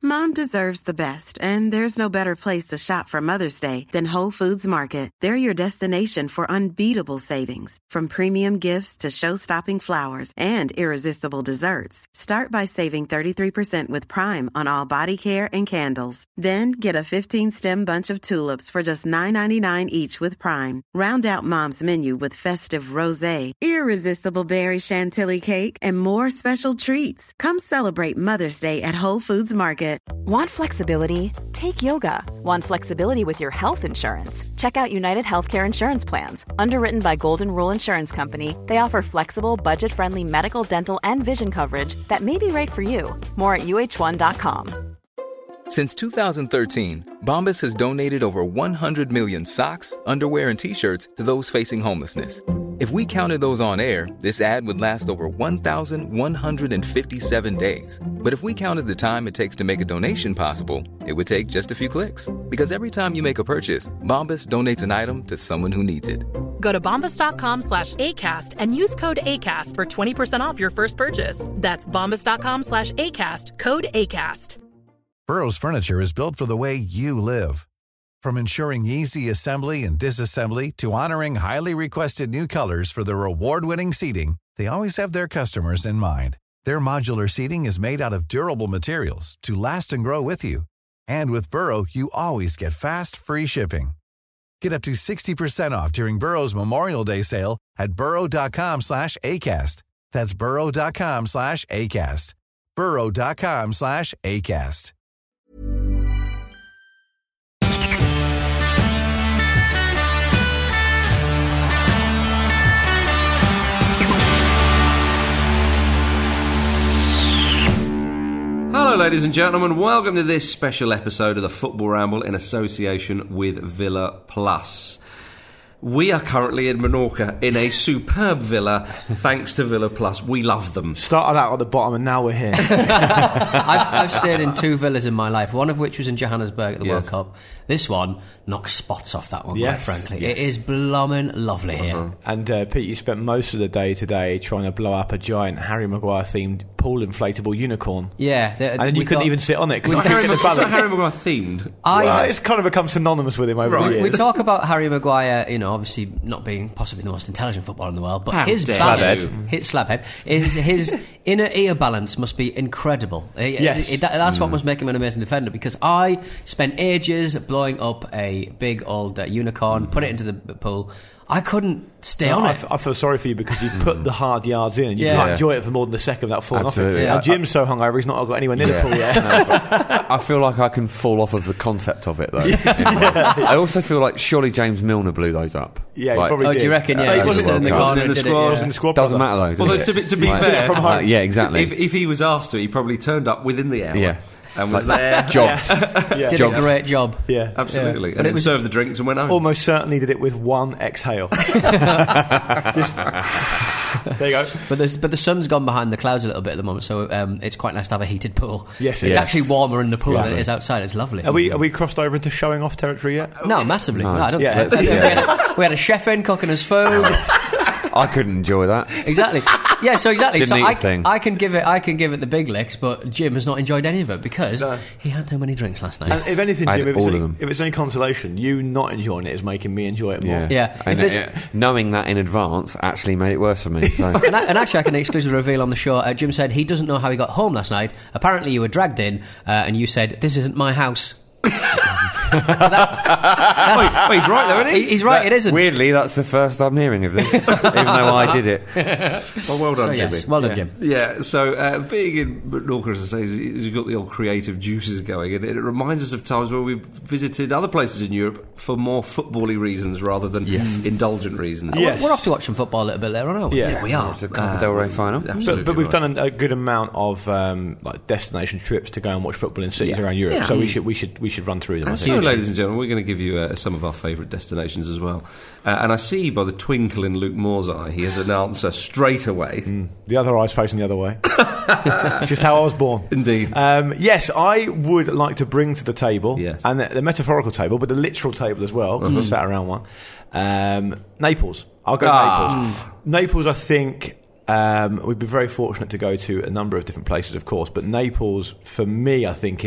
Mom deserves the best, and there's no better place to shop for Mother's Day than Whole Foods Market. They're your destination for unbeatable savings, from premium gifts to show-stopping flowers and irresistible desserts. Start by saving 33% with Prime on all body care and candles. Then get a 15-stem bunch of tulips for just $9.99 each with Prime. Round out Mom's menu with festive rosé, irresistible berry chantilly cake, and more special treats. Come celebrate Mother's Day at Whole Foods Market. Want flexibility? Take yoga. Want flexibility with your health insurance? Check out United Healthcare Insurance Plans. Underwritten by Golden Rule Insurance Company, they offer flexible, budget-friendly medical, dental, and vision coverage that may be right for you. More at uh1.com. Since 2013, Bombas has donated over 100 million socks, underwear, and T-shirts to those facing homelessness. If we counted those on air, this ad would last over 1,157 days. But if we counted the time it takes to make a donation possible, it would take just a few clicks. Because every time you make a purchase, Bombas donates an item to someone who needs it. Go to bombas.com/ACAST and use code ACAST for 20% off your first purchase. That's bombas.com/ACAST, code ACAST. Burrow's furniture is built for the way you live. From ensuring easy assembly and disassembly to honoring highly requested new colors for their award-winning seating, they always have their customers in mind. Their modular seating is made out of durable materials to last and grow with you. And with Burrow, you always get fast, free shipping. Get up to 60% off during Burrow's Memorial Day sale at burrow.com/ACAST. That's burrow.com/ACAST. burrow.com/ACAST. Hello ladies and gentlemen, welcome to this special episode of the Football Ramble in association with Villa Plus. We are currently in Menorca in a superb villa, thanks to Villa Plus. We love them. Started out at the bottom and now we're here. I've stayed in two villas in my life, one of which was in Johannesburg at the World Cup. This one knocks spots off that one, quite frankly. Yes. It is blooming lovely here. And Pete, you spent most of the day today trying to blow up a giant Harry Maguire-themed pool inflatable unicorn. Yeah. And you couldn't even sit on it because Harry Maguire themed. It's kind of become synonymous with him over the years. We talk about Harry Maguire, obviously not being possibly the most intelligent footballer in the world, but his balance, his inner ear balance must be incredible. That's what must make him an amazing defender, because I spent ages blowing up a big old unicorn, put it into the pool. I couldn't stay on it. I feel sorry for you because you put the hard yards in and you can't enjoy it for more than a second without falling off it. Yeah. And Jim's so hungover he's not got anywhere near the pool yet. I feel like I can fall off of the concept of it though. I also feel like surely James Milner blew those up. Yeah, he probably did. Do you reckon? He wasn't in the corner in the squad. Doesn't matter though. Although to be fair, from home. Yeah, exactly. If he was asked to, he probably turned up within the hour. Yeah. And was there. Jogged. Did a great job. Yeah. Absolutely. And then served the drinks and went home. Almost certainly did it with one exhale. There you go. But the sun's gone behind the clouds a little bit at the moment, so it's quite nice to have a heated pool. Yes, it's actually warmer in the pool than it is outside. It's lovely. Are we crossed over into showing off territory yet? No, massively. No, I don't. Yeah, we had a chef in cooking us food. I couldn't enjoy that. Exactly. Yeah, so exactly. Didn't eat a thing. I can give it the big licks, but Jim has not enjoyed any of it because he had too many drinks last night. And if anything, Jim, if it's any consolation, you not enjoying it is making me enjoy it more. Yeah. And knowing that in advance actually made it worse for me. So. and actually, I can exclusively reveal on the show, Jim said he doesn't know how he got home last night. Apparently, you were dragged in, and you said, "This isn't my house." Wait, he's right though, isn't he? He's right, it isn't. Weirdly, that's the first I'm hearing of this, even though I did it. Well, well done, Jimmy. Yes, well done, Jim. Yeah, so being in Menorca, as I say, you've got the old creative juices going, and it reminds us of times where we've visited other places in Europe for more football-y reasons rather than indulgent reasons. Yes. We're off to watch some football a little bit later on, aren't we? Yeah, we are. It's a Copa del Rey final. But we've done a good amount of like destination trips to go and watch football in cities around Europe. Yeah. So we should run through them. And so, ladies and gentlemen, we're going to give you some of our favourite destinations as well. And I see by the twinkle in Luke Moore's eye, he has an answer straight away. The other eye's facing the other way. It's just how I was born. Indeed. Yes, I would like to bring to the table, Yes. and the metaphorical table, but the literal table as well, because we're sat around one. Naples. I'll go Naples. Naples, I think... we've been very fortunate to go to a number of different places, of course, but Naples, for me, I think is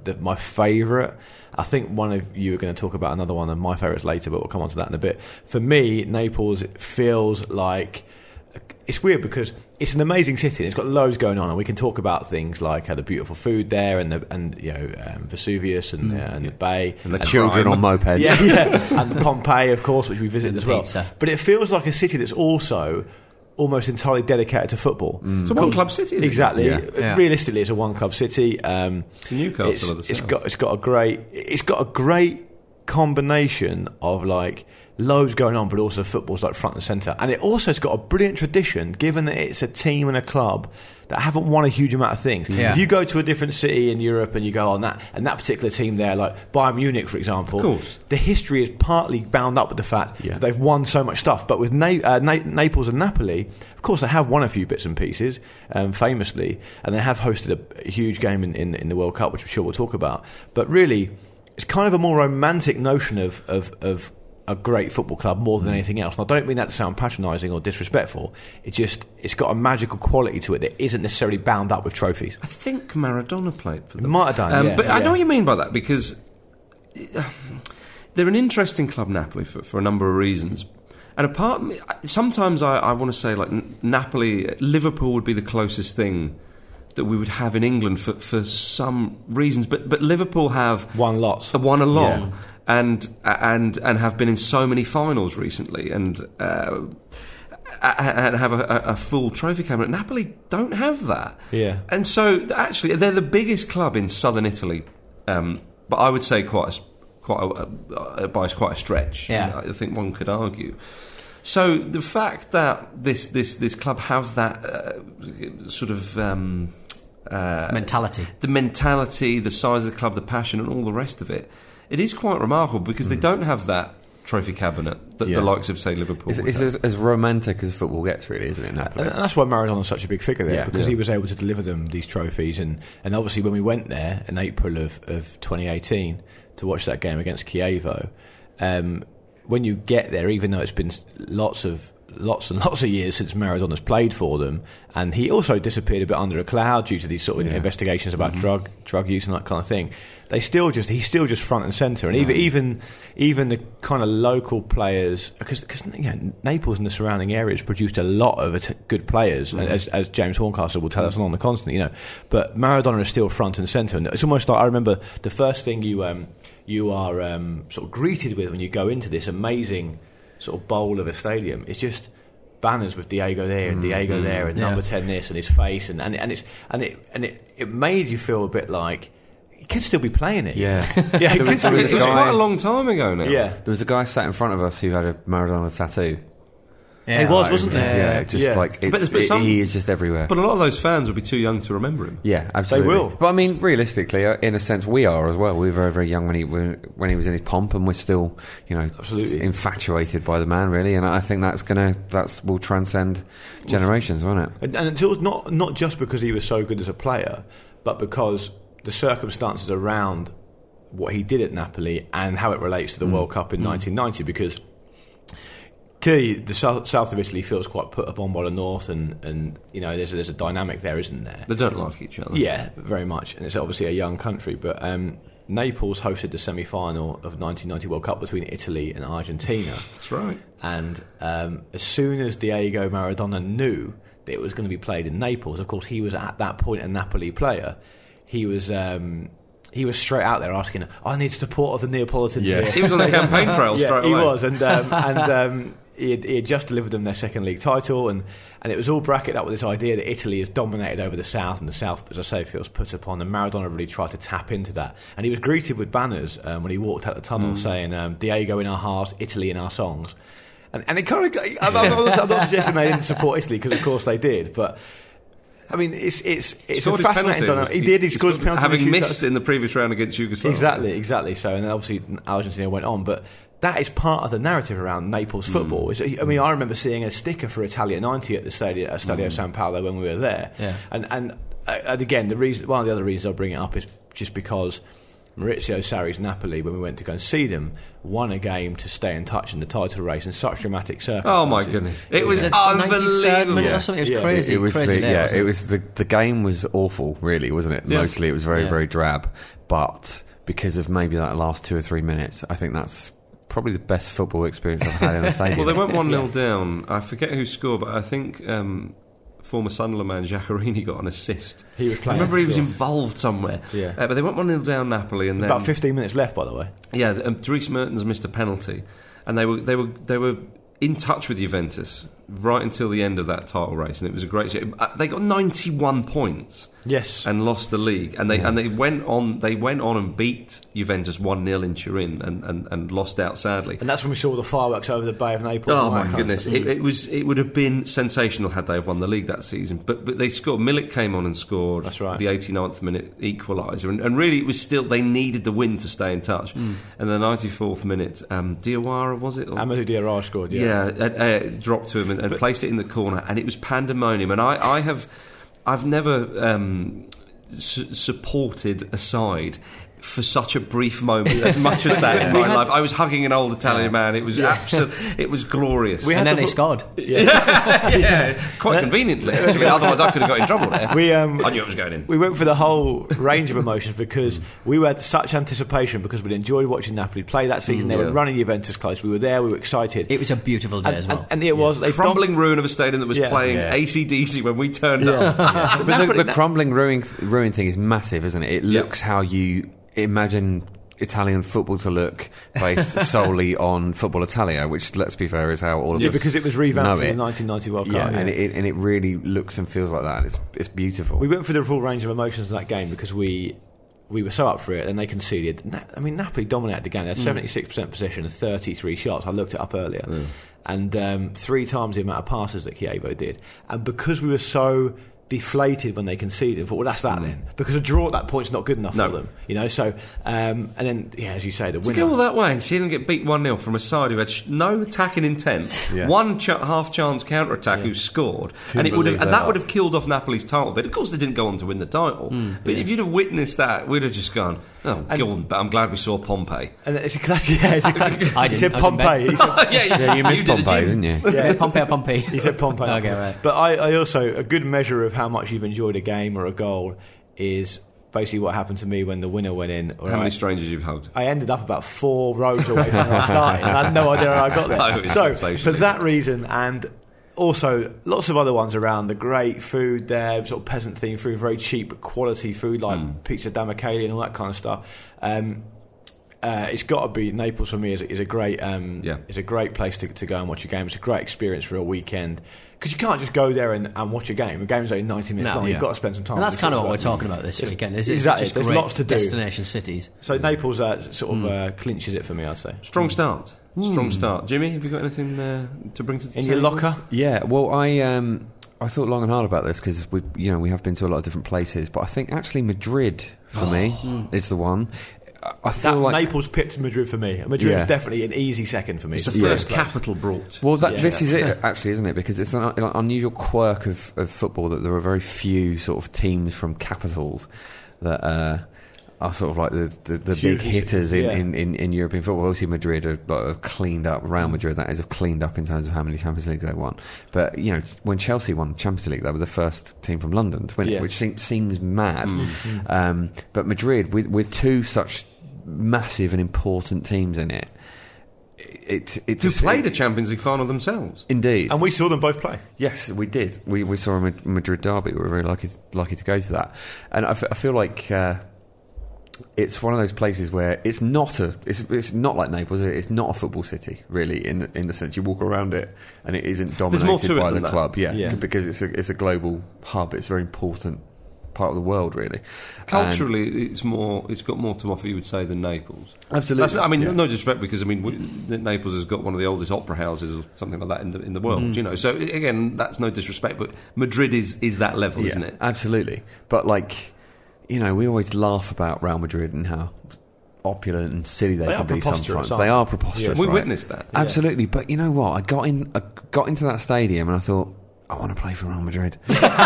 my favourite. I think one of you are going to talk about another one of my favourites later, but we'll come on to that in a bit. For me, Naples feels like... It's weird because it's an amazing city and it's got loads going on, and we can talk about things like the beautiful food there and Vesuvius and the bay and the children on mopeds, and Pompeii, of course, which we visited as well. Pizza. But it feels like a city that's also almost entirely dedicated to football. It's a one-club city, isn't exactly. it? Yeah. Realistically, it's a one-club city. Newcastle. It's got a great combination of like loads going on, but also football's like front and centre. And it also has got a brilliant tradition, given that it's a team and a club that haven't won a huge amount of things. Yeah. If you go to a different city in Europe and you go on that particular team there, like Bayern Munich, for example, of course, the history is partly bound up with the fact that they've won so much stuff. But with Naples and Napoli, of course, they have won a few bits and pieces, famously, and they have hosted a huge game in the World Cup, which I'm sure we'll talk about. But really, it's kind of a more romantic notion of a great football club more than anything else. And I don't mean that to sound patronising or disrespectful. It's got a magical quality to it that isn't necessarily bound up with trophies. I think Maradona played for them. He might have done, But I know what you mean by that, because they're an interesting club, Napoli, for a number of reasons. And sometimes I want to say, like, Napoli, Liverpool would be the closest thing that we would have in England for some reasons. But Liverpool have won a lot. Yeah. And have been in so many finals recently, and have a full trophy cabinet. Napoli don't have that, and so actually they're the biggest club in southern Italy, but I would say quite a stretch. Yeah. I think one could argue. So the fact that this club have that sort of mentality, the size of the club, the passion, and all the rest of it. It is quite remarkable because they don't have that trophy cabinet that the likes of, say, Liverpool. It's as romantic as football gets, really, isn't it? Napoli? And that's why Maradona's such a big figure there, because he was able to deliver them these trophies. And obviously, when we went there in April of 2018 to watch that game against Chievo, when you get there, even though it's been lots and lots of years since Maradona's played for them, and he also disappeared a bit under a cloud due to these sort of investigations about drug use and that kind of thing. He's still just front and centre, and even the kind of local players, because Naples and the surrounding areas produced a lot of good players, as James Horncastle will tell us along the continent, But Maradona is still front and centre, and it's almost like I remember the first thing you are sort of greeted with when you go into this amazing sort of bowl of a stadium. It's just banners with Diego there and Diego there and number 10 this and his face, and it made you feel a bit like he could still be playing it. It was quite a long time ago now. Yeah, there was a guy sat in front of us who had a Maradona tattoo. Yeah, he was, wasn't there? He is just everywhere. But a lot of those fans would be too young to remember him. Yeah, absolutely. They will. But I mean, realistically, in a sense, we are as well. We were very, very young when he was in his pomp, and we're still, absolutely infatuated by the man, really. And I think that will transcend generations, won't it? And it was not just because he was so good as a player, but because the circumstances around what he did at Napoli and how it relates to the World Cup in 1990, because clearly the south of Italy feels quite put upon by the north, and there's a dynamic there, isn't there? They don't like each other. Yeah, very much, and it's obviously a young country. But Naples hosted the semi-final of 1990 World Cup between Italy and Argentina. That's right. And as soon as Diego Maradona knew that it was going to be played in Naples, of course he was at that point a Napoli player. He was straight out there asking, I need support of the Neapolitans here. He was on the campaign trail straight away. He was, and he had just delivered them their second league title, and it was all bracketed up with this idea that Italy has dominated over the South, and the South, as I say, feels put upon, and Maradona really tried to tap into that. And he was greeted with banners when he walked out the tunnel saying, Diego in our hearts, Italy in our songs. And it kind of, I'm not suggesting they didn't support Italy, because of course they did, but I mean, it's a fascinating dynamic. He scored his penalty, having missed in the previous round against Yugoslavia. Exactly. So, and then obviously Argentina went on, but that is part of the narrative around Naples football. I mean, I remember seeing a sticker for Italia 90 at the Stadio San Paolo when we were there. Yeah. And again, one of the other reasons I'll bring it up is just because Maurizio Sarri's Napoli, when we went to go and see them, won a game to stay in touch in the title race in such dramatic circumstances. Oh my goodness! It was unbelievable. Or something. It was crazy. The game was awful, really, wasn't it? Yeah. Mostly, it was very, very drab. but because of maybe that last 2 or 3 minutes, I think that's probably the best football experience I've had in a stadium. Well, they went 1-0 down. I forget who scored, but I think former Sunderland man Giaccherini got an assist. He was playing. I remember he was involved somewhere. Yeah. But they went 1-0 down Napoli, and then about 15 minutes left, by the way. Yeah, Dries Mertens missed a penalty, and they were in touch with Juventus right until the end of that title race, and it was a great. They got 91 points. Yes, and lost the league, and they went on and beat Juventus 1-0 in Turin, and lost out sadly. And that's when we saw the fireworks over the Bay of Naples. Oh my goodness! It would have been sensational had they have won the league that season. But they scored. Milik came on and scored. That's right. The 89th minute equaliser, and really it was still they needed the win to stay in touch. And the 94th minute, Diawara was it? Amadou Diawara scored. Dropped to him and placed it in the corner, and it was pandemonium. And I've never supported a side for such a brief moment as much as that in my life. I was hugging an old Italian man. It was it was glorious. And then they scored. Quite conveniently. Actually. Otherwise, I could have got in trouble there. I knew it was going in. We went for the whole range of emotions because we had such anticipation because we'd enjoyed watching Napoli play that season. They were running Juventus close. We were there. We were excited. It was a beautiful day as well. And it was a crumbling ruin of a stadium that was playing AC/DC when we turned up. But the crumbling ruin thing is massive, isn't it? It looks how you imagine Italian football to look, based solely on Football Italia, which, let's be fair, is how all of us because it was revamped for the 1990 World Cup. And it really looks and feels like that. It's beautiful. We went for the full range of emotions in that game because we were so up for it, and they conceded. Napoli dominated the game. They had 76% possession and 33 shots. I looked it up earlier. And 3 times the amount of passes that Chievo did. And because we were so deflated when they conceded, I thought, well, that's that then, because a draw at that point's not good enough for them, so and then as you say, the winner to go all that way and see them get beat 1-0 from a side who had no attacking intent, one half chance counter attack who scored, and it would have that would have killed off Napoli's title bit. Of course they didn't go on to win the title, but if you'd have witnessed that, we'd have just gone, but I'm glad we saw Pompey. And it's a classic. He said Pompey. You missed Pompey, didn't you? Pompey. He said Pompey. Okay, right. But I also, a good measure of how much you've enjoyed a game or a goal is basically what happened to me when the winner went in. How many strangers you've hugged? I ended up about 4 rows away from where I started, and I had no idea how I got there. So for that reason, and also lots of other ones around, the great food there, sort of peasant themed food, very cheap quality food like pizza da Michele and all that kind of stuff. It's got to be Naples for me. Is a great is a great place to go and watch a game. It's a great experience for a weekend. Because you can't just go there and watch a game. A game's only 90 minutes long. You've got to spend some time. And that's kind of what we're talking about this weekend. Exactly. There's lots to do. Destination cities. So Naples sort of clinches it for me, I'd say. Strong start. Jimmy, have you got anything to bring to the table? In your locker? Yeah. Well, I thought long and hard about this because we have been to a lot of different places, but I think actually Madrid for me is the one. I feel like Naples picked Madrid for me. Madrid is definitely an easy second for me. It's the first capital brought. Well, this is it, actually, isn't it? Because it's an unusual quirk of football that there are very few sort of teams from capitals that are sort of like the big hitters in European football. Obviously, Madrid are cleaned up. Real Madrid, that is, have cleaned up in terms of how many Champions Leagues they won. But when Chelsea won Champions League, they were the first team from London to win it, which seems mad. But Madrid, with 2 such massive and important teams in it, who played a Champions League final themselves. Indeed. And we saw them both play. Yes, we did. We saw a Madrid derby. We were very lucky to go to that. And I feel like it's one of those places where it's not like Naples. It's not a football city, really, in the sense you walk around it and it isn't dominated by the club. Because it's a global hub. It's a very important part of the world, really. Culturally, it's got more to offer, you would say, than Naples. Absolutely. No disrespect, because Naples has got one of the oldest opera houses or something like that in the world. So again, that's no disrespect, but Madrid is that level, isn't it? Absolutely. But we always laugh about Real Madrid and how opulent and silly they can be sometimes. They are preposterous. We witnessed that. Absolutely. But you know what? I got into that stadium and I thought, I want to play for Real Madrid.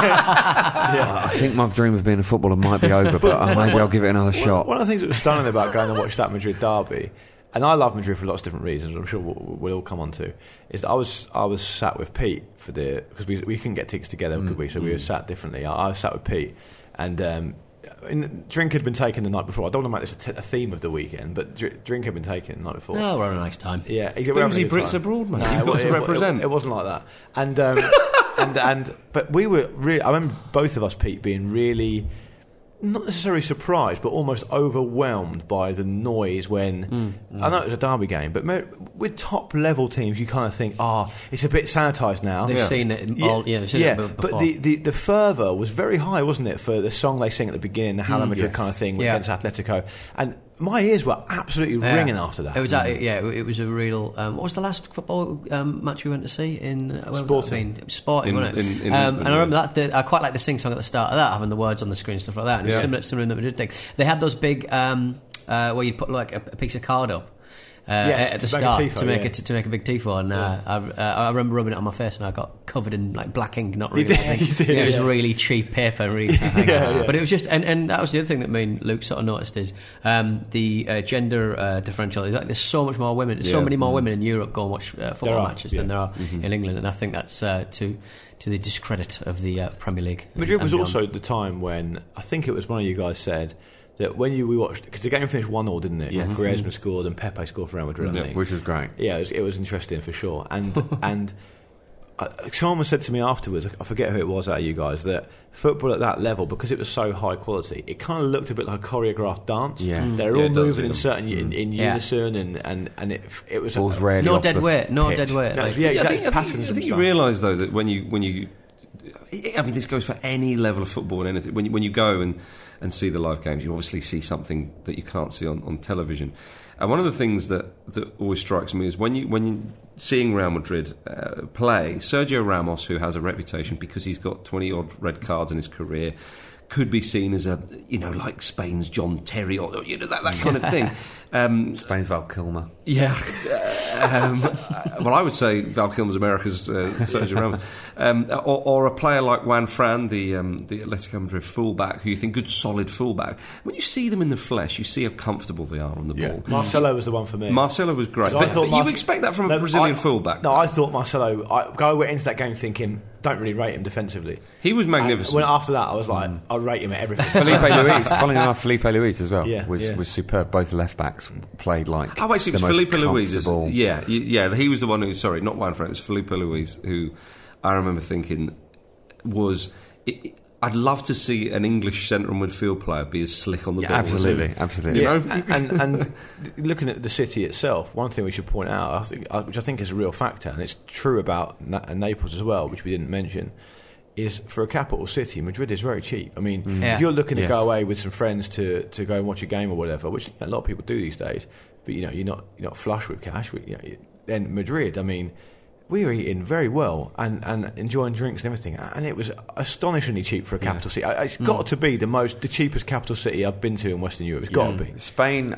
I think my dream of being a footballer might be over, but maybe I'll give it another shot. One of the things that was stunning about going and watch that Madrid derby, and I love Madrid for lots of different reasons, I'm sure we'll all come on to, is that I was sat with Pete because we couldn't get tickets together, could we? So we were sat differently. I was sat with Pete, and drink had been taken the night before. I don't want to make this a theme of the weekend, but drink had been taken the night before. No, we're having a nice time. Yeah, exactly. Brits abroad, mate. You've got to represent. It wasn't like that. And but we were really. I remember both of us, Pete, being really not necessarily surprised, but almost overwhelmed by the noise when I know it was a derby game, but with top level teams, you kind of think, it's a bit sanitised now. They've seen it all, it before. But the fervour was very high, wasn't it, for the song they sing at the beginning, the Hala Madrid kind of thing against Atletico, and my ears were absolutely ringing after that. It was it was a real. What was the last football match we went to see in Sporting? Sporting, wasn't it? And I remember that. I quite like the sing song at the start of that, having the words on the screen and stuff like that. And it was similar in the Madrid thing. They had those big where you put like a piece of card up. At the start to make a big tifo, and I remember rubbing it on my face, and I got covered in like black ink. Not really, it was really cheap paper, and really. But it was just, and that was the other thing that me and Luke sort of noticed is the gender differential. Like there's so much more women, so many more women in Europe go and watch football matches than there are in England, and I think that's to the discredit of the Premier League. Madrid was also the time when I think it was one of you guys said that when we watched, because the game finished 1-1, didn't it? Yes. Griezmann scored and Pepe scored for Real Madrid, I think. Which was great. Yeah, it was interesting for sure. And someone said to me afterwards, I forget who it was out of you guys, that football at that level, because it was so high quality, it kind of looked a bit like a choreographed dance. Yeah. They're all moving in certain in unison, and it was balls rarely no off dead the weight. Exactly. I think you realise though that when you I mean, this goes for any level of football and anything. When you go and see the live games, you obviously see something that you can't see on television. And one of the things that always strikes me is when you seeing Real Madrid play, Sergio Ramos, who has a reputation because he's got 20-odd red cards in his career, could be seen as like Spain's John Terry or that kind of thing. Spain's Val Kilmer. Yeah. Well, I would say Val Kilmer's America's Sergio Ramos. Or a player like Juan Fran, the Atletico Madrid fullback, who you think good, solid fullback. When you see them in the flesh, you see how comfortable they are on the ball. Marcelo was the one for me. Marcelo was great. But you expect that from a Brazilian fullback. No, I thought Marcelo... I went into that game thinking... Don't really rate him defensively. He was magnificent. When after that, I was like, I rate him at everything. Felipe Luis, following enough, Felipe Luis as well was superb. Both left backs played like. Oh, wait, so it was Felipe Luis. He was the one who. Sorry, not Juan Fran. It was Felipe Luis who I remember thinking was. I'd love to see an English central midfield player be as slick on the ball. Absolutely. You know? and looking at the city itself, one thing we should point out, which I think is a real factor, and it's true about Naples as well, which we didn't mention, is for a capital city, Madrid is very cheap. I mean, if you're looking to go away with some friends to go and watch a game or whatever, which a lot of people do these days, but you're not flush with cash. Then Madrid, I mean. We were eating very well and enjoying drinks and everything, and it was astonishingly cheap for a capital city. It's got to be the cheapest capital city I've been to in Western Europe. It's got to be. Spain,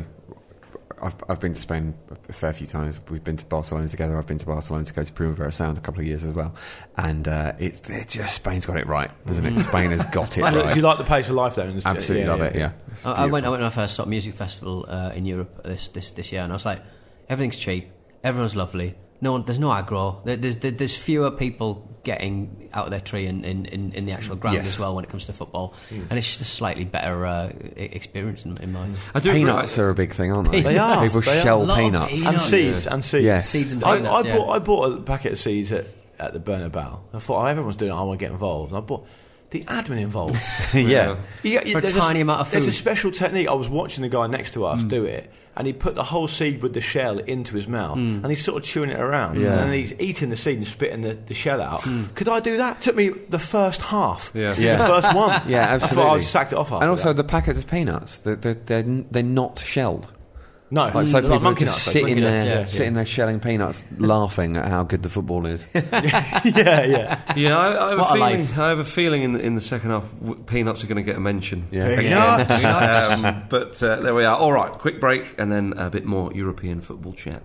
I've been to Spain a fair few times. We've been to Barcelona together. I've been to Barcelona to go to Primavera Sound a couple of years as well, and it's just Spain's got it right, isn't it? Spain has got it right. Do you like the pace of life there? Absolutely love it. Yeah, I went to my first sort of music festival in Europe this year, and I was like, everything's cheap, everyone's lovely. There's no aggro. There's fewer people getting out of their tree in the actual ground as well when it comes to football, and it's just a slightly better experience in my. Peanuts are a big thing, aren't they? They are. People shell peanuts and seeds. Yes. Seeds and peanuts. I bought a packet of seeds at the Bernabeu. I thought, everyone's doing it. I want to get involved. And I bought. The admin involved. For a tiny amount of food. There's a special technique. I was watching the guy next to us do it, and he put the whole seed with the shell into his mouth, and he's sort of chewing it around, and then he's eating the seed and spitting the shell out. Could I do that? It took me the first half. The first one. Yeah, absolutely. I sacked it off after and also that. the packets of peanuts, they're not shelled. No, so people monkey just nuts, sitting there shelling peanuts, laughing at how good the football is. I have a feeling in the second half, peanuts are going to get a mention. But there we are. All right, quick break, and then a bit more European football chat.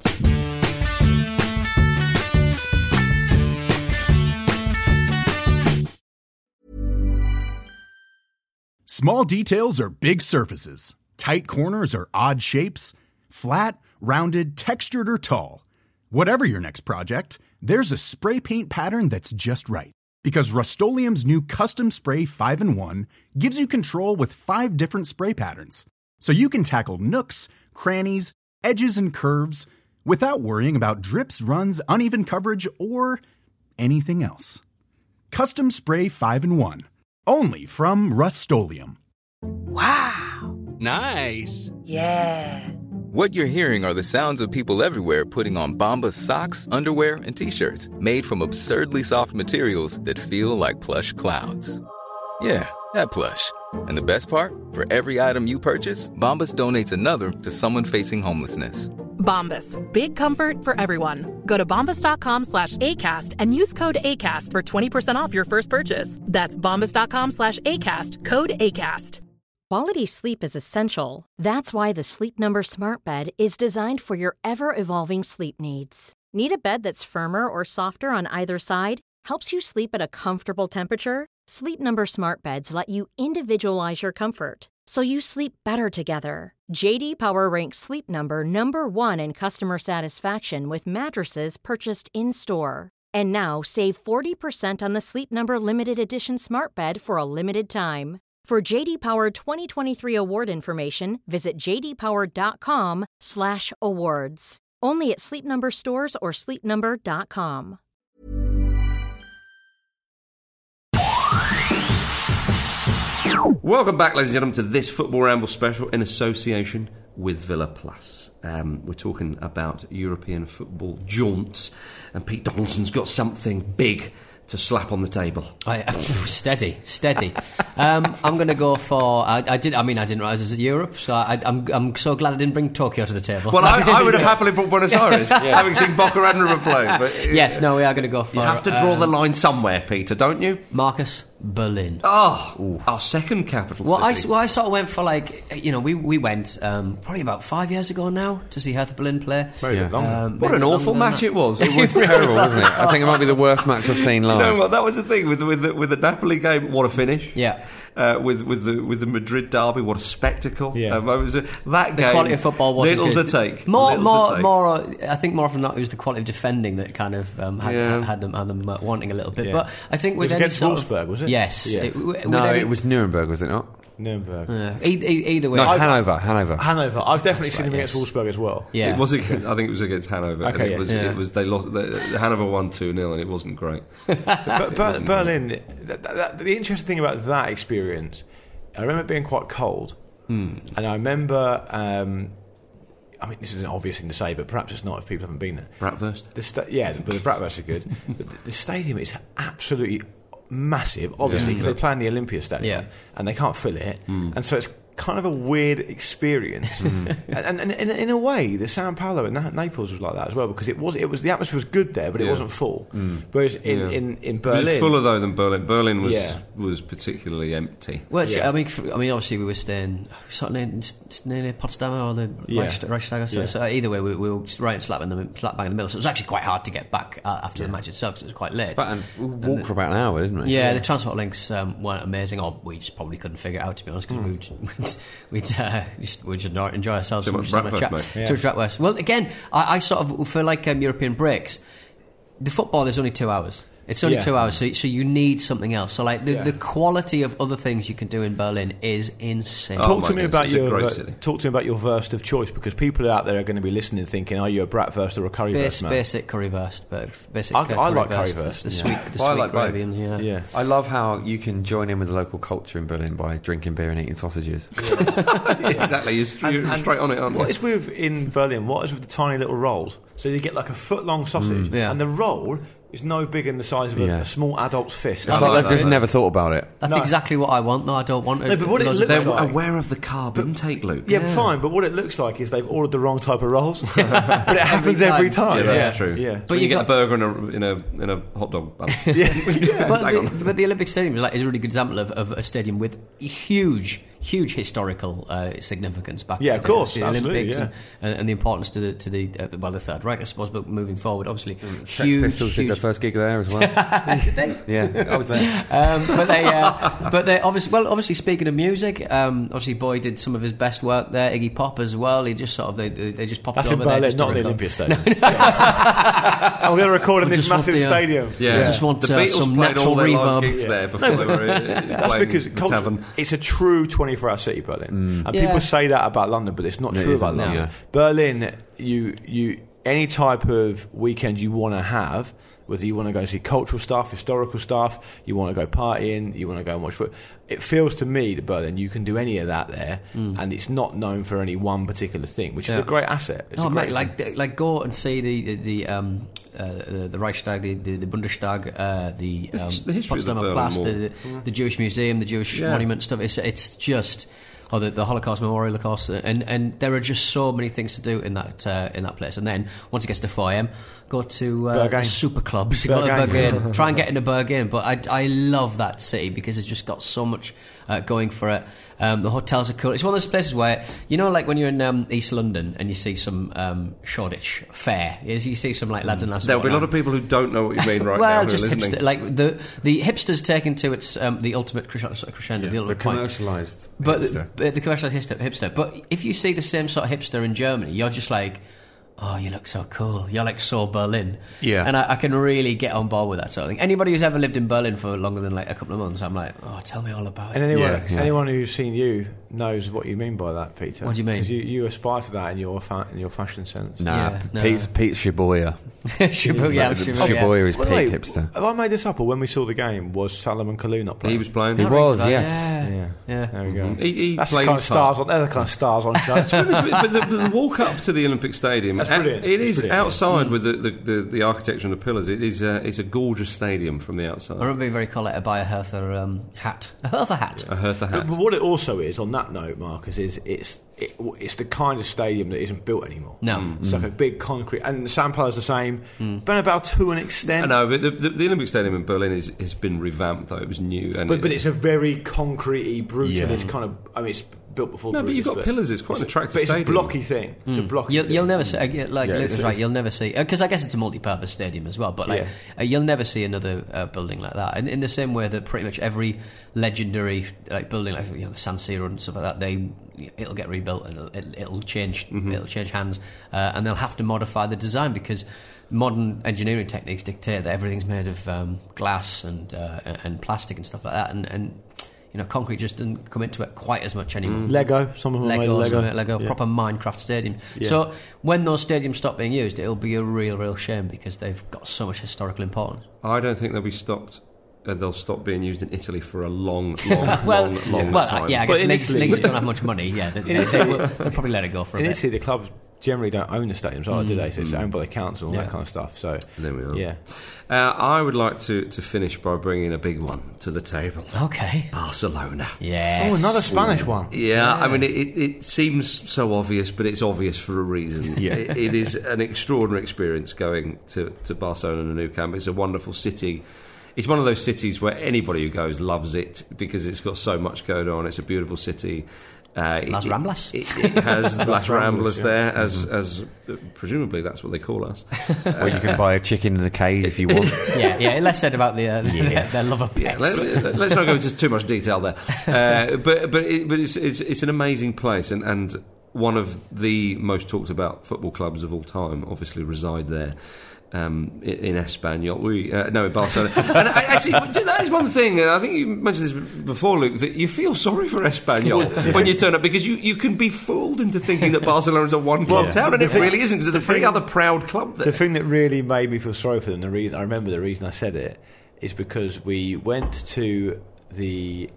Small details are big surfaces. Tight corners are odd shapes. Flat, rounded, textured, or tall. Whatever your next project, there's a spray paint pattern that's just right. Because Rust-Oleum's new Custom Spray 5-in-1 gives you control with 5 different spray patterns. So you can tackle nooks, crannies, edges, and curves without worrying about drips, runs, uneven coverage, or anything else. Custom Spray 5-in-1. Only from Rust-Oleum. Wow. Nice. Yeah. What you're hearing are the sounds of people everywhere putting on Bombas socks, underwear, and T-shirts made from absurdly soft materials that feel like plush clouds. Yeah, that plush. And the best part? For every item you purchase, Bombas donates another to someone facing homelessness. Bombas. Big comfort for everyone. Go to bombas.com/ACAST and use code ACAST for 20% off your first purchase. That's bombas.com/ACAST. Code ACAST. Quality sleep is essential. That's why the Sleep Number Smart Bed is designed for your ever-evolving sleep needs. Need a bed that's firmer or softer on either side? Helps you sleep at a comfortable temperature? Sleep Number Smart Beds let you individualize your comfort, so you sleep better together. J.D. Power ranks Sleep Number number 1 in customer satisfaction with mattresses purchased in-store. And now, save 40% on the Sleep Number Limited Edition Smart Bed for a limited time. For J.D. Power 2023 award information, visit jdpower.com/awards. Only at Sleep Number stores or sleepnumber.com. Welcome back, ladies and gentlemen, to this Football Ramble special in association with Villa Plus. We're talking about European football jaunts, and Pete Donaldson's got something big to slap on the table. Steady. I'm going to go for. I didn't realise it was Europe, so I'm so glad I didn't bring Tokyo to the table. Well, I would have happily brought Buenos Aires, having seen Boca Admiral play. But yes, no, we are going to go for. You have to draw the line somewhere, Peter, don't you? Marcus, Berlin. Oh, our second capital city. I sort of went for we went probably about 5 years ago now to see Hertha Berlin play. Very long. What an awful match it was. It was terrible, wasn't it? I think it might be the worst match I've seen live. You know what? That was the thing with the Napoli game. What a finish! Yeah. With the Madrid derby, what a spectacle! Yeah. That game, the quality of football wasn't little good. to take. More. I think more often than not, it was the quality of defending that kind of had them wanting a little bit. Yeah. But I think with it was any against Wolfsburg, was it? Yes. Yeah. It was Nuremberg, was it not? Nuremberg. Either way. No, Hanover. Hanover. I've definitely seen them against Wolfsburg as well. Yeah. I think it was against Hanover. Okay, and it was they lost. Hanover won 2-0, and it wasn't great. But Berlin. The interesting thing about that experience, I remember it being quite cold, and I remember. I mean, this is an obvious thing to say, but perhaps it's not if people haven't been there. Bratwurst. But the Bratwurst are good. But the stadium is absolutely massive, obviously, because they play in the Olympia Stadium, and they can't fill it, and so it's kind of a weird experience. And in a way, the Sao Paulo and Naples was like that as well, because it was the atmosphere was good there, but it wasn't full. Whereas in Berlin, it was fuller though than Berlin. Berlin was particularly empty. Well, I mean, obviously we were staying near Potsdamer or the Reichstag. So either way, we were right slap bang in the middle. So it was actually quite hard to get back after the match itself, because it was quite late. And we walked for about an hour, didn't we? Yeah, the transport links weren't amazing, or we just probably couldn't figure it out, to be honest, because we'd just not enjoy ourselves. Too much Bratwurst. Well, again, I sort of feel like European breaks. The football is only 2 hours. It's only 2 hours, so you need something else. So, like the quality of other things you can do in Berlin is insane. Talk to me about your Wurst of choice, because people out there are going to be listening, thinking, "Are you a Bratwurst or a currywurst man?" Basic currywurst, but basic. I like currywurst. The sweet gravy. Yeah. I love how you can join in with the local culture in Berlin by drinking beer and eating sausages. Exactly, you're straight on it, aren't you? What is in Berlin? What is with the tiny little rolls? So you get like a foot-long sausage, and the roll is no bigger than the size of a small adult's fist. It's like they've just never thought about it. That's exactly what I want. No, I don't want it. No, but what it looks they're like, aware of the carb intake, Luke. Yeah, fine, but what it looks like is they've ordered the wrong type of rolls. But it happens every time. Yeah, that's true. Yeah. But you get a burger in a hot dog bun. But the Olympic Stadium is a really good example of a stadium with huge huge historical significance back. Yeah, of course, the Olympics and the importance to the Third Reich, I suppose. But moving forward, obviously, Sex Pistols did their first gig there as well. Did they? Yeah, I was there. But they obviously speaking of music, obviously Boy did some of his best work there. Iggy Pop as well. He just sort of they just popped That's over in Berlin, there. That's not the Olympia Stadium. I'm going to record in this massive stadium. Yeah, I just want some natural reverb there before they were that's because it's a true 24-hour city, Berlin. And people say that about London, but it's not true about London. No. Berlin, you any type of weekend you want to have, whether you want to go and see cultural stuff, historical stuff, you want to go partying, you want to go and watch football. It feels to me that Berlin, you can do any of that there, and it's not known for any one particular thing, which is a great asset. It's like go and see the Reichstag, the Bundestag, the Potsdamer Platz, the Jewish Museum, the Jewish Monument stuff. It's just. Or the Holocaust Memorial, of course, and there are just so many things to do in that place. And then once it gets to 4 a.m, go to super clubs, go to Berghain, try and get into Berghain. But I love that city because it's just got so much going for it. The hotels are cool. It's one of those places where, you know, like when you're in East London and you see some Shoreditch fair, you see some like lads and lasses. There'll be a lot of people who don't know what you mean right now. Well, just hipster, like the hipsters taken to its the ultimate crescendo, the ultimate commercialised, the commercialised hipster. But if you see the same sort of hipster in Germany, you're just like, oh, you look so cool. You're like so Berlin. Yeah. And I can really get on board with that sort of thing. Anybody who's ever lived in Berlin for longer than like a couple of months, I'm like, oh, tell me all about it. And anyone who's seen you knows what you mean by that, Peter. What do you mean? Because you aspire to that in your fashion sense. Pete's Shibuya. Shibuya is peak hipster. Have I made this up, or when we saw the game, was Salomon Kalou not playing? He was playing. He was, yes. Yeah. There we go. He That's the kind of stars on. They're the kind of stars on show. But the walk up to the Olympic Stadium, that's brilliant. It is outside with the architecture and the pillars. It's a gorgeous stadium from the outside. I remember being very cool to buy a Hertha hat. A Hertha hat. But what it also is, on that note, Marcus, is it's the kind of stadium that isn't built anymore. No. It's like a big concrete, and the San Paulo's the same. Bernabeu to an extent. I know, but the Olympic Stadium in Berlin has been revamped, though. It was new. And but it's a very concrete-y, brutalist kind of... I mean, it's built before. No, but you've got pillars. It's quite an attractive stadium. It's a blocky thing. It's a blocky thing. You'll never see, like Luke was right, you'll never see, because I guess it's a multi-purpose stadium as well, but like you'll never see another building like that. And in the same way that pretty much every legendary like building, like San Siro and stuff like that, it'll get rebuilt and it'll change hands, and they'll have to modify the design because modern engineering techniques dictate that everything's made of glass and plastic and stuff like that, and concrete just doesn't come into it quite as much anymore. Lego, some of them made Lego. Proper Minecraft stadium. Yeah. So when those stadiums stop being used, it'll be a real shame because they've got so much historical importance. I don't think they'll be stopped. They'll stop being used in Italy for a long time. Yeah, I guess leagues don't have much money. Yeah, they'll probably let it go for a bit. In Italy, the clubs generally don't own the stadiums, do they? So it's owned by the council and that kind of stuff. So there we are. Yeah. I would like to finish by bringing a big one to the table. Okay. Barcelona. Yes. Oh, another Spanish one. Yeah, I mean, it seems so obvious, but it's obvious for a reason. It is an extraordinary experience going to Barcelona and Nou Camp. It's a wonderful city. It's one of those cities where anybody who goes loves it because it's got so much going on. It's a beautiful city. Las Ramblas. It has Las Ramblas there, as presumably that's what they call us. Or you can buy a chicken in a cage if you want. Yeah. Less said about their love of pets. Let's not go into too much detail there. But it's an amazing place, and one of the most talked about football clubs of all time obviously reside there. In Espanyol, in Barcelona. And actually, that is one thing. I think you mentioned this before, Luke, that you feel sorry for Espanyol when you turn up because you can be fooled into thinking that Barcelona is a one-club town, and it really isn't. Because there's a very other proud club there. The thing that really made me feel sorry for them, I remember the reason I said it, is because we went to there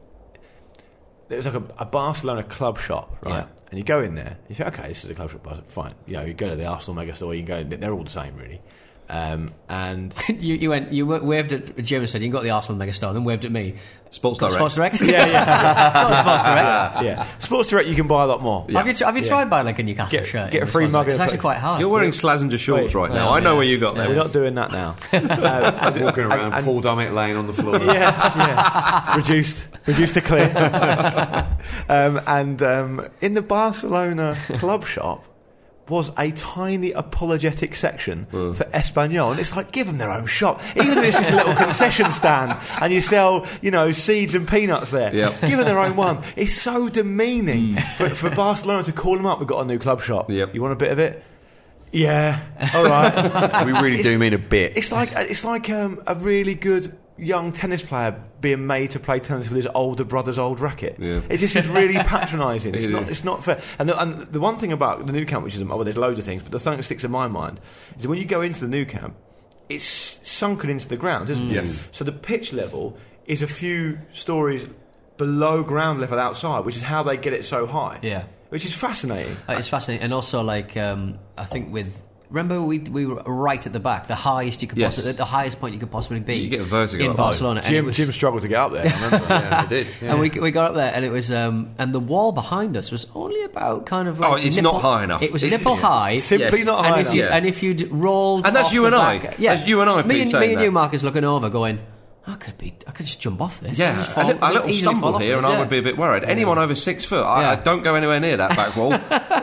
was like a Barcelona club shop, right? Yeah. And you go in there, you say, okay, this is a club shop, fine. You go to the Arsenal Megastore, you can go, they're all the same, really. And you waved at Jim and said you got the Arsenal megastar, then waved at me. Sports Direct. Sports Direct. yeah. Not Sports Direct. Yeah, Sports Direct you can buy a lot more. Yeah. Have you tried buying like a Newcastle shirt? Get a free mug. It's actually quite hard. You're wearing Slazenger shorts right now. I know where you got them. We're not doing that now. Walking around Paul Dummett laying on the floor. Yeah. Reduced to clear. And in the Barcelona club shop was a tiny apologetic section for Espanyol, and it's like, give them their own shop, even if it's just a little concession stand and you sell, seeds and peanuts there. Give them their own one. It's so demeaning for Barcelona to call them up. We've got a new club shop. You want a bit of it? Yeah, all right. We really do mean a bit. It's like a really good young tennis player being made to play tennis with his older brother's old racket. It just is really patronising. It's not fair. And the one thing about the Nou Camp, which is, there's loads of things, but the thing that sticks in my mind is when you go into the Nou Camp, it's sunken into the ground, isn't it? Yes. So the pitch level is a few stories below ground level outside, which is how they get it so high. Yeah. Which is fascinating. It's fascinating, and also I think with. Remember, we were right at the back, the highest you could the highest point you could possibly be. You get a vertigo in Barcelona. Jim struggled to get up there. I remember. I did. Yeah. And we got up there, and it was and the wall behind us was only about kind of like it's not high enough. It was nipple high, simply not high enough. And if you'd rolled, and that's off you and I. That's you and I. Me and you, Marcus, looking over, going, I could just jump off this. Yeah, a little stumble here, and I would be a bit worried. Anyone over 6 foot, I don't go anywhere near that back wall.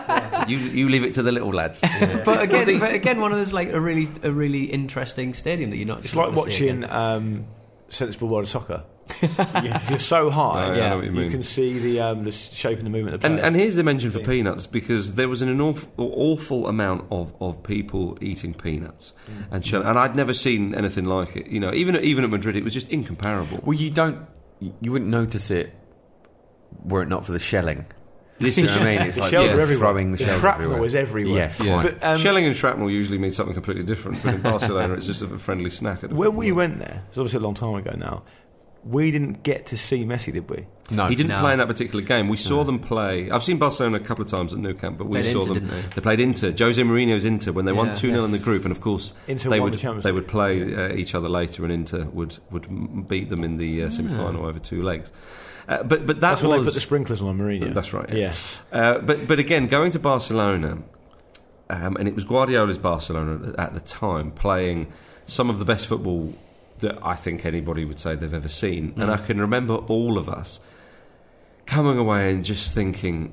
You leave it to the little lads. But again, one of those like a really interesting stadium that you're not. It's like watching Sensible World of Soccer. You're so high. I know what you mean. You can see the shape and the movement of the players. And here's the mention for peanuts, because there was an awful amount of people eating peanuts, and I'd never seen anything like it. Even at Madrid, it was just incomparable. Well, you wouldn't notice it were it not for the shelling. This is what I mean. It's like shells are everywhere. Throwing the shells shrapnel everywhere. is everywhere. Yeah. But, shelling and shrapnel usually mean something completely different. But in Barcelona, it's just a friendly snack. When we went there, it's obviously a long time ago now. We didn't get to see Messi, did we? No, he didn't play in that particular game. We saw them play. I've seen Barcelona a couple of times at Nou Camp, but we saw them. They played Inter. Jose Mourinho's Inter when they won 2-0 in the group, and of course they would play each other later, and Inter would beat them in the semi-final over 2 legs. But that's when they put the sprinklers on Mourinho. That's right. Yeah. But again, going to Barcelona, and it was Guardiola's Barcelona at the time, playing some of the best football that I think anybody would say they've ever seen. And I can remember all of us coming away and just thinking,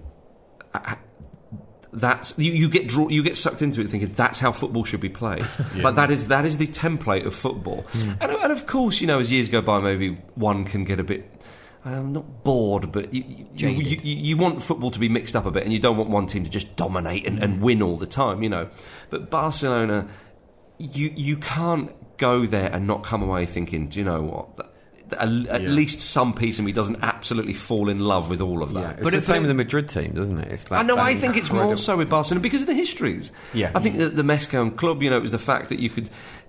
that's you get sucked into it thinking that's how football should be played. Like that is the template of football. And of course, as years go by, maybe one can get a bit not bored, but you want football to be mixed up a bit, and you don't want one team to just dominate and win all the time, But Barcelona, you can't go there and not come away thinking, do you know what? At least some piece of me doesn't absolutely fall in love with all of that. Yeah, it's the same with the Madrid team, doesn't it? It's I know. I think it's more so with Barcelona because of the histories. Yeah, I think that the Mescon club, it was the fact that you could.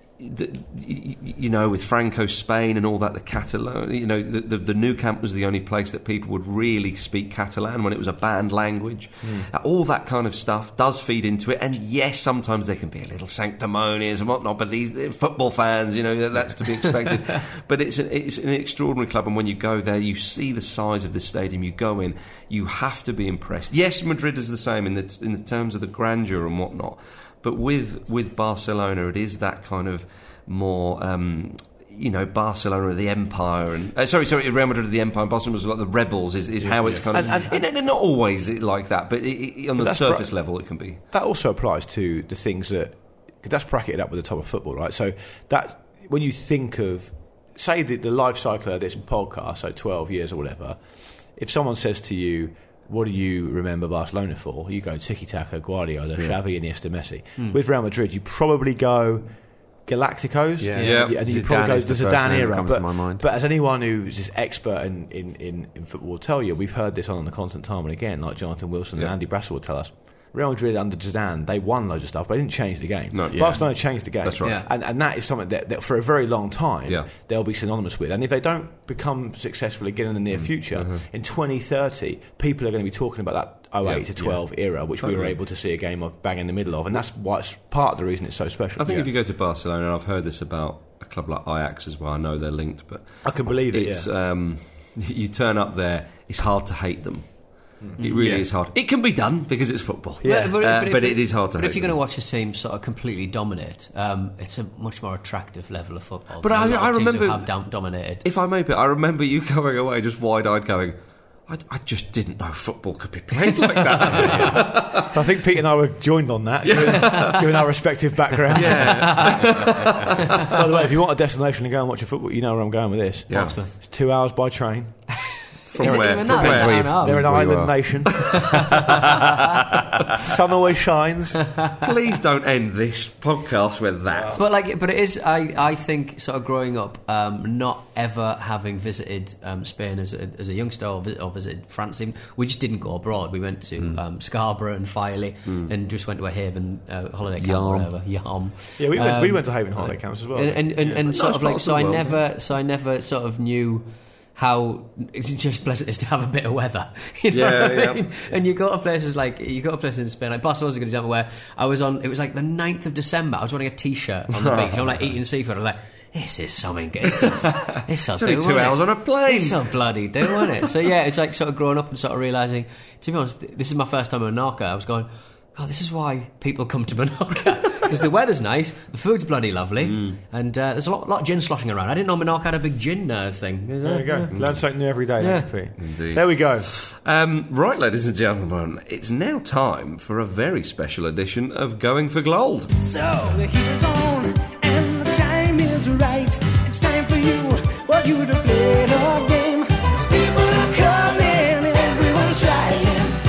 With Franco Spain and all that, the Catalan, the Nou Camp was the only place that people would really speak Catalan when it was a banned language. All that kind of stuff does feed into it, and yes, sometimes there can be a little sanctimonious and whatnot, but these football fans, that's to be expected. But it's an extraordinary club, and when you go there, you see the size of the stadium. You go in, you have to be impressed. Yes, Madrid is the same in the terms of the grandeur and whatnot. But with Barcelona, it is that kind of more, Barcelona of the empire, and Real Madrid of the empire. And Barcelona was like the rebels. Is how it's kind of, and not always like that, but on the surface level, it can be. That also applies to the things that that's bracketed up with the top of football, right? So that when you think of, say, the life cycle of this podcast, so 12 years or whatever, if someone says to you, what do you remember Barcelona for? You go Tiki-Taka, Guardiola, Xavi, Iniesta, Messi. With Real Madrid, you probably go Galacticos. And you probably go the Zidane era. But as anyone who's just expert in football will tell you, we've heard this on the constant time and again, like Jonathan Wilson and Andy Brassel will tell us, Real Madrid under Zidane, they won loads of stuff, but they didn't change the game. No, yeah. Barcelona changed the game. That's right. Yeah. And that is something that for a very long time they'll be synonymous with. And if they don't become successful again in the near future, in 2030, people are going to be talking about that 08 to 12 era, which we were able to see a game of bang in the middle of. And that's why it's part of the reason it's so special. I think if you go to Barcelona, and I've heard this about a club like Ajax as well, I know they're linked, but I can believe it. It's, you turn up there, it's hard to hate them. It really is hard. It can be done because it's football, but it is hard to hate. But if you're going to watch this team sort of completely dominate, it's a much more attractive level of football. But I remember have dominated. If I may, but I remember you coming away just wide-eyed, going, I just didn't know football could be played like that. I think Pete and I were joined on that, given our respective backgrounds. Yeah. By the way, if you want a destination to go and watch a football, you know where I'm going with this. Yeah. Portsmouth. It's 2 hours by train. From where? They're an island nation. Sun always shines. Please don't end this podcast with that. But it is. I think sort of growing up, not ever having visited Spain as a youngster or visited France, we just didn't go abroad. We went to Scarborough and Filey and just went to a Haven holiday camp or whatever. Yam. Yeah, we went to Haven holiday camps as well. And sort of like so I never sort of knew how it's just pleasant is to have a bit of weather, you know what I mean? And you go to places in Spain, like Barcelona's a good example, where I was on. It was like the 9th of December. I was wearing a t-shirt on the beach. I'm like eating seafood. I was like, this is something. It's only 2 hours on a plane. It's so bloody do, isn't it? So yeah, it's like sort of growing up and sort of realising. To be honest, this is my first time in Menorca. I was going, oh, this is why people come to Menorca. Because the weather's nice, the food's bloody lovely, and there's a lot of gin sloshing around. I didn't know Menorca had a big gin thing. There you go. Learn something new every day. Yeah. Indeed. There we go. Right, ladies and gentlemen, it's now time for a very special edition of Going for Gold. So the heat is on, and the time is right. It's time for you, what you to play the game. 'Cause people are coming, and everyone's trying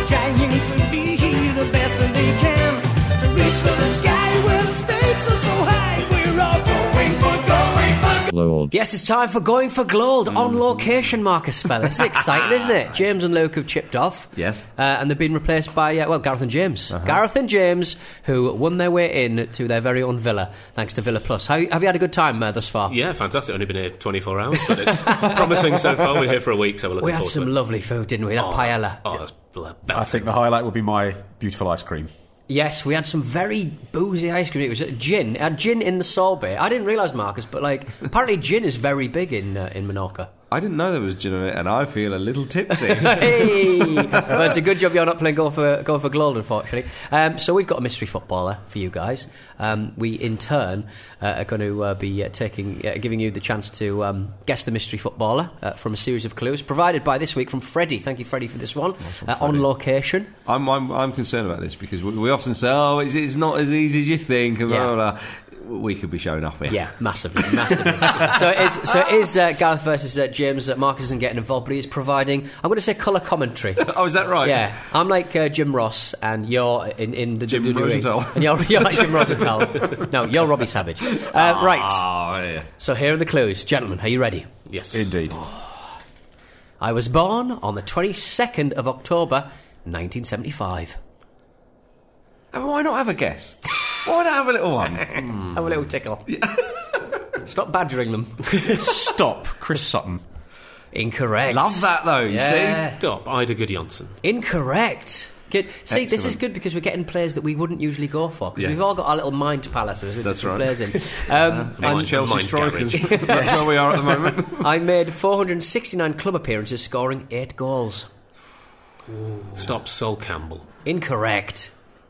to be the best that they can, to reach for the sky where the stakes are so high. We're all going for gold. Yes, it's time for Going for Gold on location, Marcus Speller. It's exciting, isn't it? James and Luke have chipped off. Yes. And they've been replaced by, Gareth and James. Gareth and James, who won their way in to their very own villa, thanks to Villa Plus. Have you had a good time thus far? Yeah, fantastic. Only been here 24 hours, but it's promising so far. We're here for a week, so we're looking forward to it. We had some lovely food, didn't we? That paella. Oh, that's I think the highlight would be my beautiful ice cream. Yes, we had some very boozy ice cream. It was gin. It had gin in the sorbet. I didn't realise, Marcus, but apparently gin is very big in Menorca. I didn't know there was gin in it, and I feel a little tipsy. Hey! Well, it's a good job you're not playing Go for Gold, unfortunately. So we've got a mystery footballer for you guys. We, in turn, are going to be giving you the chance to guess the mystery footballer from a series of clues provided by this week from Freddie. Thank you, Freddie, for this one. On location. I'm concerned about this because we often say, oh, it's not as easy as you think, and blah, blah, blah. We could be showing up here. Yeah, massively. So it is Gareth versus James. Marcus isn't getting involved, but he's providing, I'm going to say, colour commentary. Oh, is that right? Yeah. I'm like Jim Ross, and you're in the Jim WWE. Rosenthal. And you're like Jim Rosenthal. No, you're Robbie Savage. Right. Oh, yeah. So here are the clues. Gentlemen, are you ready? Yes. Indeed. I was born on the 22nd of October, 1975. Why not have a guess? Why not have a little one? Have a little tickle. Stop badgering them. Stop. Chris Sutton. Incorrect. Love that, though. Yeah. See? Stop. Ida Gudjonsson. Incorrect. Good. See, Excellent. This is good because we're getting players that we wouldn't usually go for, because we've all got our little mind palaces with different players in. I'm Chelsea strikers. That's where we are at the moment. I made 469 club appearances, scoring 8 goals. Ooh. Stop. Sol Campbell. Incorrect.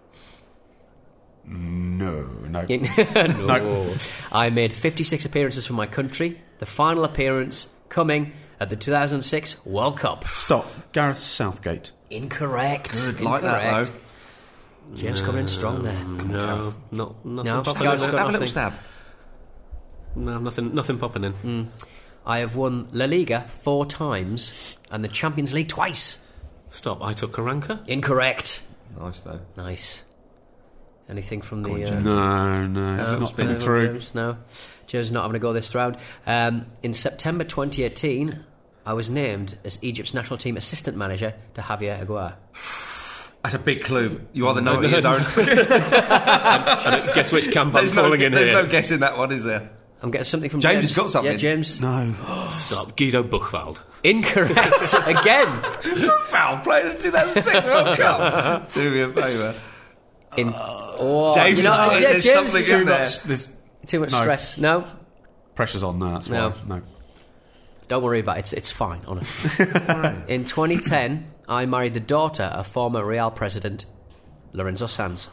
No. No. I made 56 appearances for my country, the final appearance coming at the 2006 World Cup. Stop. Gareth Southgate. Incorrect. Good, like that, though. James coming in strong there. No, nothing No, popping in. Gareth's got Have a nothing. little stab. No, nothing popping in. I have won La Liga 4 times and the Champions League twice. Stop. I took Karanka. Incorrect. Nice, though. Nice. Anything from the... No, it's not been through. James? No. James is not having a go this round. In September 2018, I was named as Egypt's national team assistant manager to Javier Aguirre. That's a big clue. You either know it or you don't. I don't guess which camp I'm falling in here. There's no guessing that one, is there? I'm getting something from James. James. Has got something. Yeah, James. No. Stop. Guido Buchwald. Incorrect. Again. Foul play in the 2006 World Cup. Do me a favour. James, there's James, something in there. There's too much stress. No? Pressure's on. No, that's No. why. No. Don't worry about it. It's fine, honestly. In 2010, I married the daughter of former Real president Lorenzo Sanz.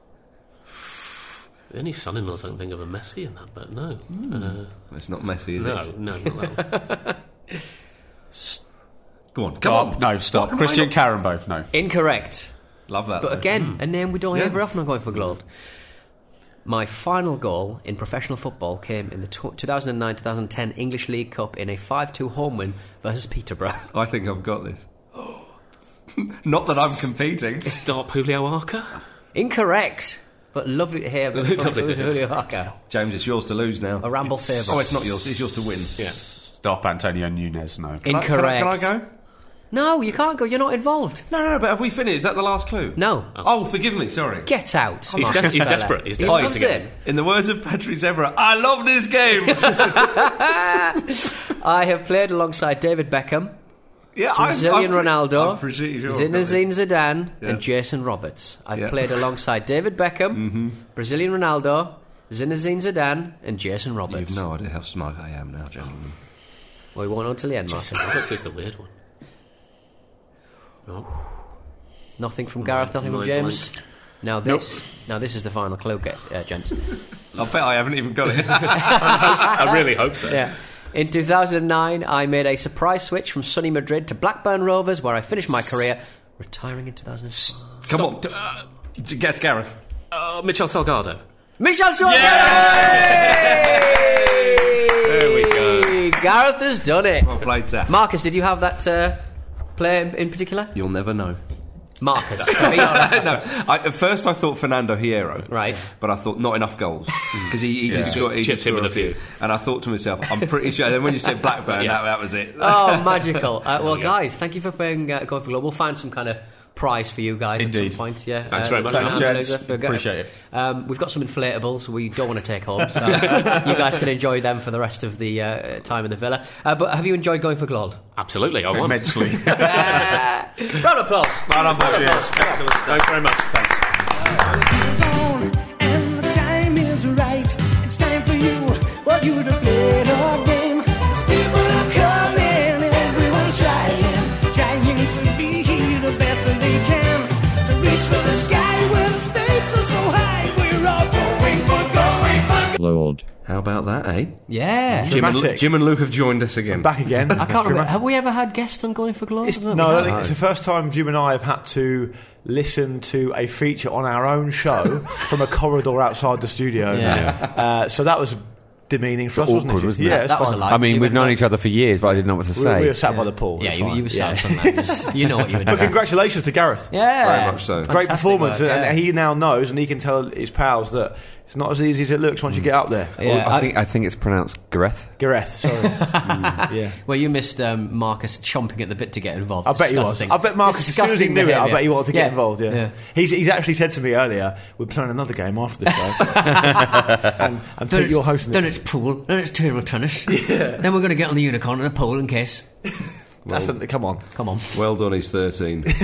Any son-in-laws I can think of are Messi in that, but no. It's not Messi, is it? No, not that one. Go on, come on. No, stop. Christian Carambo. No. Incorrect. Love that. But again, a name we don't hear very often on Going for Gold. My final goal in professional football came in the 2009-2010 English League Cup in a 5-2 home win versus Peterborough. I think I've got this. Not that I'm competing. Stop, Julio Arca. Incorrect. But lovely to hear from Julio Arca. James, it's yours to lose now. A ramble favourite. Oh, it's not yours. It's yours to win. Yeah. Stop Antonio Nunes. No. Incorrect. Can I go? No, you can't go. You're not involved. No, but have we finished? Is that the last clue? No. Oh, forgive me, sorry. Get out. He's desperate. He's He desperate loves to get it. In the words of Patrick Evra, I love this game. I have played alongside David Beckham, Brazilian Ronaldo, I'm pretty sure Zinedine Zidane, and Jason Roberts. I've played alongside David Beckham, Brazilian Ronaldo, Zinedine Zidane, and Jason Roberts. You've no idea how smug I am now, gentlemen. Well, we won't know until the end, Martin. Roberts is the weird one. No. Nothing from Gareth, nothing from James. Now this is the final clue, gents. I bet I haven't even got it. I really hope so. Yeah. In 2009, I made a surprise switch from sunny Madrid to Blackburn Rovers, where I finished my career, retiring in 2005. Come on. Guess Gareth. Michel Salgado. Michel Salgado! There we go. Gareth has done it. Well played, sir. Marcus, did you have that player in particular? You'll never know. Marcus. Be honest. No, at first I thought Fernando Hierro. Right. But I thought not enough goals. Because he just chipped him in a few. And I thought to myself, I'm pretty sure. Then when you said Blackburn, that was it. Oh, magical. Well, guys, thank you for playing Going for Gold. We'll find some kind of prize for you guys Indeed. at some point. Yeah. Thanks very much. Thanks, gents. Appreciate it. We've got some inflatables we don't want to take home, so you guys can enjoy them for the rest of the time in the villa. But have you enjoyed Going for Gold? Absolutely, I won. Immensely. Round of applause. Round of applause. Cheers. Excellent. Thanks very much. Thanks. It's on and the time is right. It's time for you to play the game. 'Cause people are coming, everyone's trying to be the best that they can. To reach for the sky where the stakes are so high. We're all going for Lord. How about that, eh? Yeah. Jim and Luke have joined us again. Back again. I can't remember. Have we ever had guests on Going for Gold? No, I don't think it's the first time you and I have had to listen to a feature on our own show from a corridor outside the studio. Yeah. So that was demeaning for us, awkward, wasn't it? Yeah, that was a lie. I mean, we've known each other for years, but I didn't know what to say. We were sat by the pool. Yeah, you were sat on that. You know what you were doing. But congratulations to Gareth. Yeah. Very much so. Great performance. Work, and he now knows, and he can tell his pals that it's not as easy as it looks once you get up there. Yeah, I think it's pronounced Gareth. Gareth, sorry. Yeah. Well, you missed Marcus chomping at the bit to get involved. I bet he was. I bet Marcus, as soon as he knew it, I bet he wanted to get involved. Yeah. He's actually said to me earlier, we're playing another game after this show. and Pete, you're hosting Then it. it's pool, then it's table tennis. Yeah. Then we're going to get on the unicorn and the pole in case. Come on. Well done, he's 13. We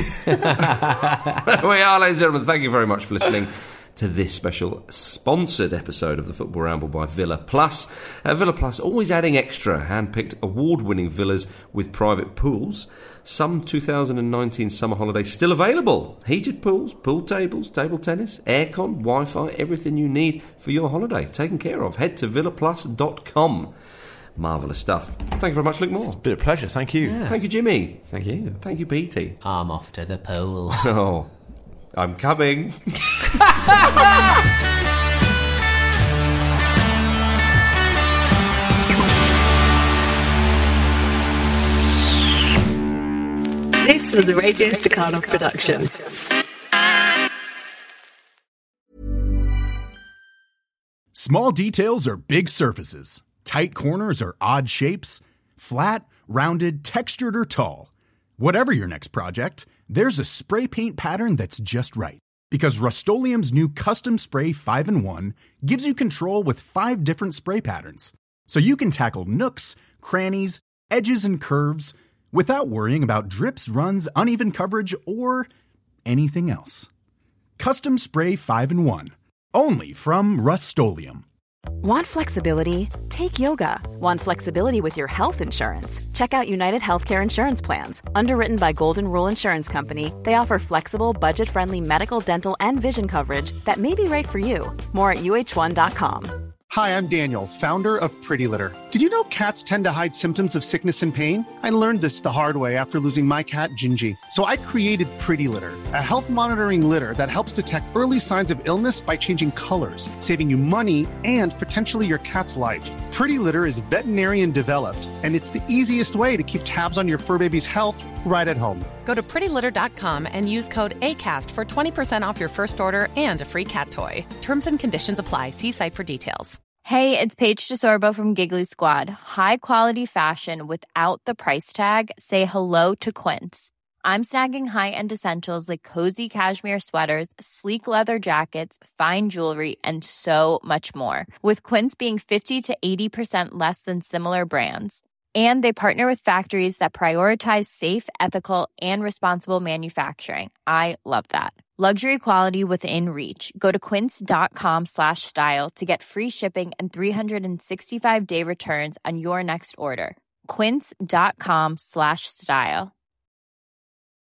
are, ladies and gentlemen. Thank you very much for listening to this special sponsored episode of the Football Ramble by Villa Plus. Villa Plus always adding extra hand-picked award-winning villas with private pools. Some 2019 summer holidays still available. Heated pools, pool tables, table tennis, aircon, Wi-Fi, everything you need for your holiday taken care of. Head to villaplus.com. Marvellous stuff. Thank you very much, Luke Moore. It's been a pleasure, thank you. Yeah. Thank you, Jimmy. Thank you. Thank you, Petey. I'm off to the pool. Oh, I'm coming. This was a Radio Stakhanov production. Small details are big surfaces. Tight corners are odd shapes. Flat, rounded, textured, or tall. Whatever your next project, there's a spray paint pattern that's just right. Because Rust-Oleum's new Custom Spray 5-in-1 gives you control with 5 different spray patterns. So you can tackle nooks, crannies, edges, and curves without worrying about drips, runs, uneven coverage, or anything else. Custom Spray 5-in-1. Only from Rust-Oleum. Want flexibility? Take yoga. Want flexibility with your health insurance? Check out United Healthcare Insurance Plans. Underwritten by Golden Rule Insurance Company, they offer flexible, budget-friendly medical, dental, and vision coverage that may be right for you. More at uh1.com. Hi, I'm Daniel, founder of Pretty Litter. Did you know cats tend to hide symptoms of sickness and pain? I learned this the hard way after losing my cat, Gingy. So I created Pretty Litter, a health monitoring litter that helps detect early signs of illness by changing colors, saving you money and potentially your cat's life. Pretty Litter is veterinarian developed, and it's the easiest way to keep tabs on your fur baby's health right at home. Go to prettylitter.com and use code ACAST for 20% off your first order and a free cat toy. Terms and conditions apply. See site for details. Hey, it's Paige DeSorbo from Giggly Squad. High quality fashion without the price tag. Say hello to Quince. I'm snagging high-end essentials like cozy cashmere sweaters, sleek leather jackets, fine jewelry, and so much more. With Quince being 50 to 80% less than similar brands. And they partner with factories that prioritize safe, ethical, and responsible manufacturing. I love that. Luxury quality within reach. Go to quince.com/style to get free shipping and 365-day returns on your next order. Quince.com/style.